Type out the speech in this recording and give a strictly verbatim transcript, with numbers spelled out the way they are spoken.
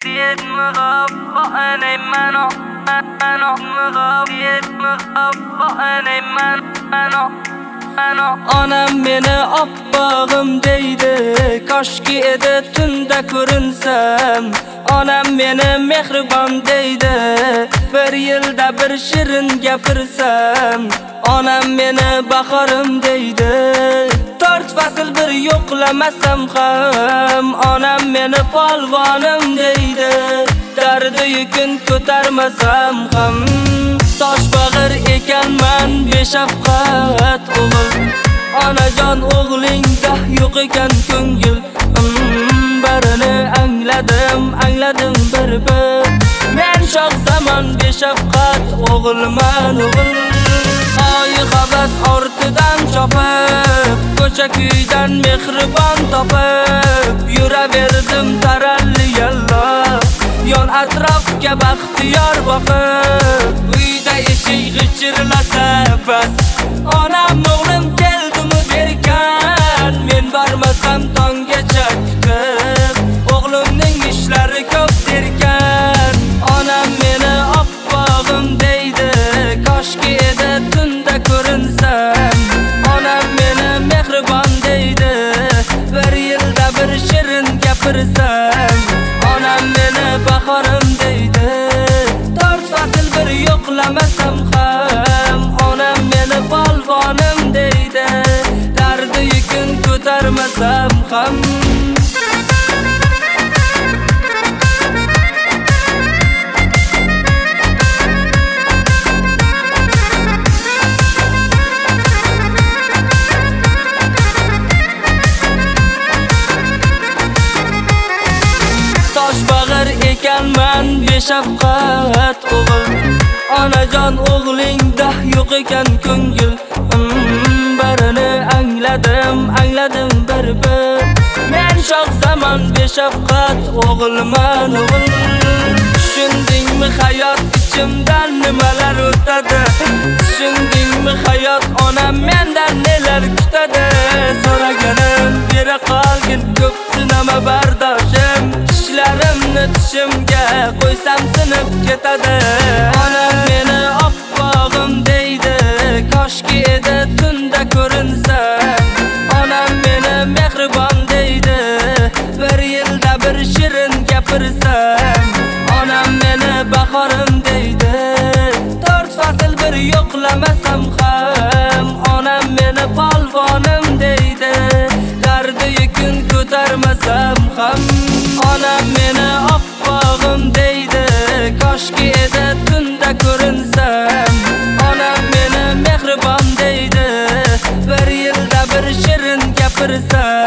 ديت مغاب أنا منو أنا مغاب ديت مغاب أنا من أنا أنا Onam meni oppog'im deydi, koshki edi tunda ko'rinsam. Onam meni mehribon deydi, bir yilda bir shirin gapirsam. Onam meni bahorim deydi, to'rt fasl bir yo'qlamasam ham. Onam meni polvonim deydi, dardi yukun ko'tarmasam ham. Tosh bag'ir ekanman beshafqat o'g'il, onajon o'g'lingda yo'q ekan ko'ngil. Barini angladim, angladim bir bir. Men shoh zamon beshafqat o'g'ilman o'g'il. Oy havas ortidan chopib, ko'cha kuydan mehribon topib, yuraverdim taralli yalla, yon atrofga baxtiyor boqib. Uyda eshik g'ichirlasa bas, onam o'g'lim keldimi berkan. Men bormasam tonggacha kutib, o'g'limning ishlari ko'p derkan. Onam meni oppog'im deydi, koshki edi tunda ko'rinsam. Onam meni mehribon deydi, bir yilda bir shirin gapirsam. Onam meni bahorim deydi, to'rt fasl bir yo'qlamasam ham. Onam meni polvonim deydi, dardi yukun ko'tarmasam ham. Tosh bag'ir ekanman beshafqat o'g'il, onajon o'g'lingda yo'q ekan ko'ngil. Barini angladim, angladim bir bir. Men shoh zamon beshafqat o'g'ilman o'g'il. Tushundingmi hayot ichimdan nimalar o'tadi? Tushundingmi hayot onam mendan nelar kutadi? So'raganim bera qolgin, ko'p sinama bardoshim. Tishlarimni tishimga qo'ysam sinib ketadi. Onam meni oppog'im deydi, koshki edi tunda ko'rinsam. Onam meni mehribon deydi, bir yilda bir shirin gapirsam. Onam meni bahorim deydi, to'rt fasl bir yo'qlamasam ham. Onam meni polvonim deydi, dardi yukun ko'tarmasam ham. Onam meni oppog'im deydi, koshki edi tunda ko'rinsam. Onam meni mehribon deydi, bir yilda bir shirin gapirsam.